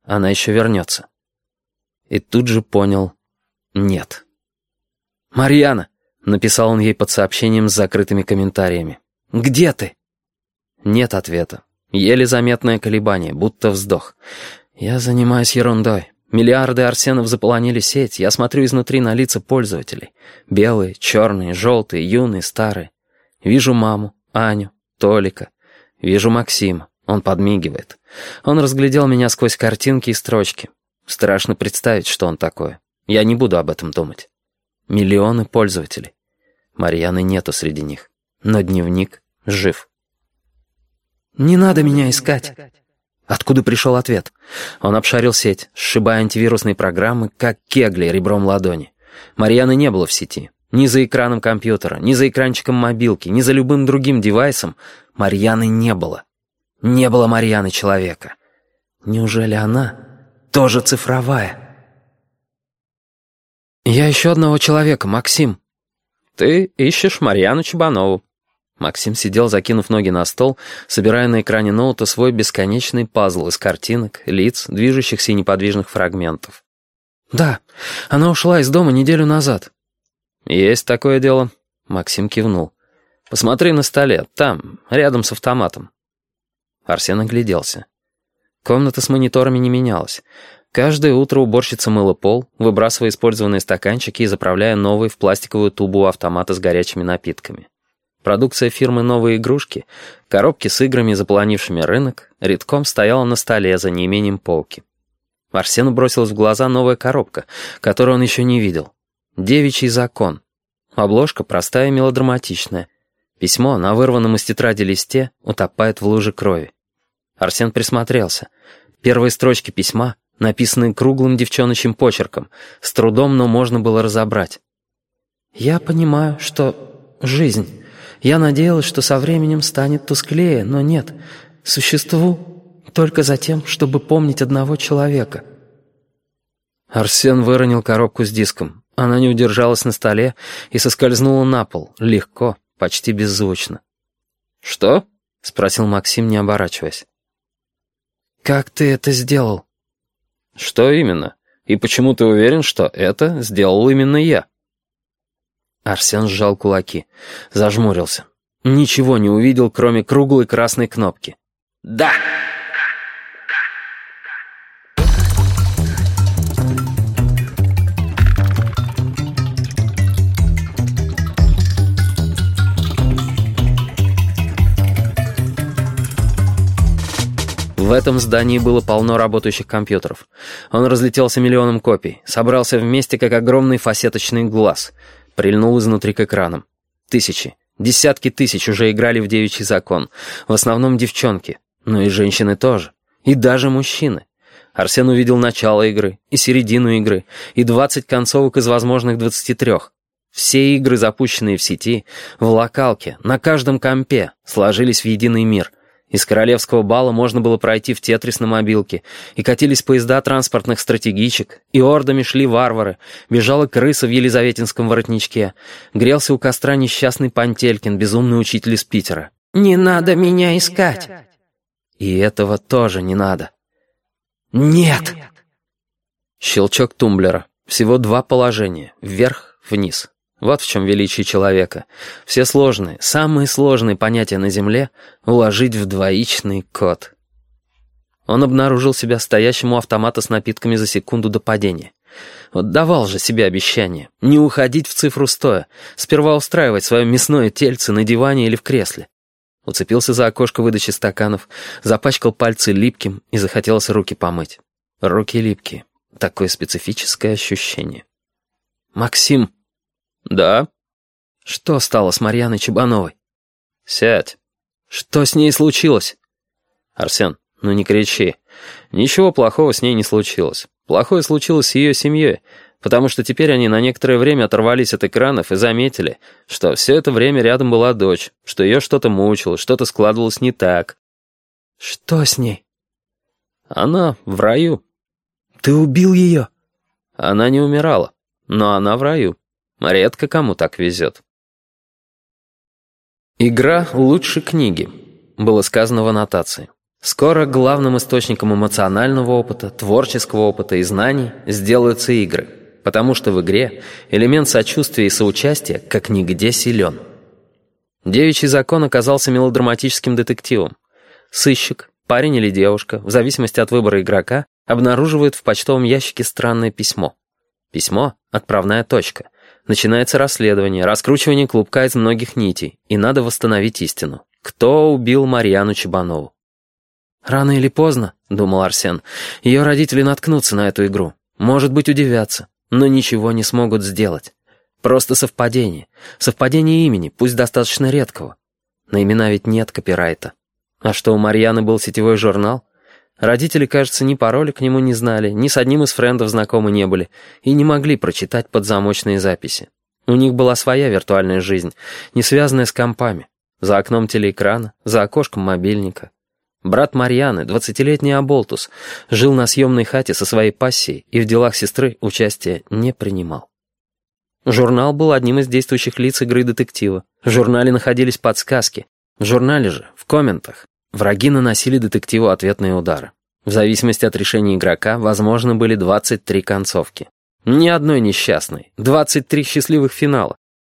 она еще вернется. И тут же понял — нет. «Марьяна!» — написал он ей под сообщением с закрытыми комментариями. «Где ты?» Нет ответа. Еле заметное колебание, будто вздох. «Я занимаюсь ерундой. Миллиарды Арсенов заполонили сеть. Я смотрю изнутри на лица пользователей. Белые, черные, желтые, юные, старые. Вижу маму, Аню, Толика. Вижу Максима. Он подмигивает. Он разглядел меня сквозь картинки и строчки. Страшно представить, что он такое. Я не буду об этом думать. Миллионы пользователей. Марьяны нету среди них. Но дневник жив. «Не надо меня искать». Откуда пришел ответ? Он обшарил сеть, сшибая антивирусные программы, как кегли ребром ладони. Марьяны не было в сети. Ни за экраном компьютера, ни за экранчиком мобилки, ни за любым другим девайсом. Марьяны не было. Не было Марьяны человека. Неужели она тоже цифровая? «Я ищу одного человека, Максим». «Ты ищешь Марьяну Чебанову». Максим сидел, закинув ноги на стол, собирая на экране ноута свой бесконечный пазл из картинок, лиц, движущихся и неподвижных фрагментов. «Да, она ушла из дома неделю назад». «Есть такое дело», — Максим кивнул. «Посмотри на столе, там, рядом с автоматом». Арсен огляделся. Комната с мониторами не менялась. Каждое утро уборщица мыла пол, выбрасывая использованные стаканчики и заправляя новые в пластиковую тубу у автомата с горячими напитками. Продукция фирмы «Новые игрушки», коробки с играми, заполонившими рынок, редком стояла на столе за неимением полки. Арсену бросилась в глаза новая коробка, которую он еще не видел. «Девичий закон». Обложка простая и мелодраматичная. Письмо на вырванном из тетради листе утопает в луже крови. Арсен присмотрелся. Первые строчки письма, написанные круглым девчоночьим почерком, с трудом, но можно было разобрать. «Я понимаю, что жизнь. Я надеялась, что со временем станет тусклее, но нет. Существую только за тем, чтобы помнить одного человека». Арсен выронил коробку с диском. Она не удержалась на столе и соскользнула на пол, легко, почти беззвучно. «Что?» — спросил Максим, не оборачиваясь. «Как ты это сделал?» «Что именно? И почему ты уверен, что это сделал именно я?» Арсен сжал кулаки, зажмурился. Ничего не увидел, кроме круглой красной кнопки. «Да!» В этом здании было полно работающих компьютеров. Он разлетелся миллионом копий, собрался вместе, как огромный фасеточный глаз, прильнул изнутри к экранам. Тысячи, десятки тысяч уже играли в девичий закон, в основном девчонки, но и женщины тоже, и даже мужчины. Арсен увидел начало игры, и середину игры, и 20 концовок из возможных 23. Все игры, запущенные в сети, в локалке, на каждом компе, сложились в единый мир. Из королевского бала можно было пройти в тетрис на мобилке, и катились поезда транспортных стратегичек, и ордами шли варвары, бежала крыса в елизаветинском воротничке, грелся у костра несчастный Пантелькин, безумный учитель из Питера. «Не надо меня искать!» И этого тоже не надо. «Нет!» Щелчок тумблера. Всего 2 положения — вверх, вниз. Вот в чем величие человека. Все сложные, самые сложные понятия на Земле уложить в двоичный код. Он обнаружил себя стоящим у автомата с напитками за секунду до падения. Вот давал же себе обещание не уходить в цифру стоя, сперва устраивать свое мясное тельце на диване или в кресле. Уцепился за окошко выдачи стаканов, запачкал пальцы липким и захотелось руки помыть. Руки липкие. Такое специфическое ощущение. «Максим!» «Да?» «Что стало с Марьяной Чебановой?» «Сядь». «Что с ней случилось?» «Арсен, ну не кричи. Ничего плохого с ней не случилось. Плохое случилось с ее семьей, потому что теперь они на некоторое время оторвались от экранов и заметили, что все это время рядом была дочь, что ее что-то мучило, что-то складывалось не так». «Что с ней?» «Она в раю». «Ты убил ее?» «Она не умирала, но она в раю. Редко кому так везет». «Игра лучше книги», было сказано в аннотации. Скоро главным источником эмоционального опыта, творческого опыта и знаний сделаются игры, потому что в игре элемент сочувствия и соучастия как нигде силен. «Девичий закон» оказался мелодраматическим детективом. Сыщик, парень или девушка, в зависимости от выбора игрока, обнаруживает в почтовом ящике странное письмо. Письмо — отправная точка. Начинается расследование, раскручивание клубка из многих нитей, и надо восстановить истину. Кто убил Марьяну Чебанову? «Рано или поздно, — думал Арсен, — ее родители наткнутся на эту игру. Может быть, удивятся, но ничего не смогут сделать. Просто совпадение. Совпадение имени, пусть достаточно редкого. На имена ведь нет копирайта. А что, у Марьяны был сетевой журнал? Родители, кажется, ни пароля к нему не знали, ни с одним из френдов знакомы не были и не могли прочитать подзамочные записи. У них была своя виртуальная жизнь, не связанная с компами. За окном телеэкрана, за окошком мобильника. Брат Марьяны, 20-летний оболтус, жил на съемной хате со своей пассией и в делах сестры участия не принимал. Журнал был одним из действующих лиц игры детектива. В журнале находились подсказки. В журнале же, в комментах, враги наносили детективу ответные удары. В зависимости от решения игрока, возможно, были 23 концовки. Ни одной несчастной, 23 счастливых финала.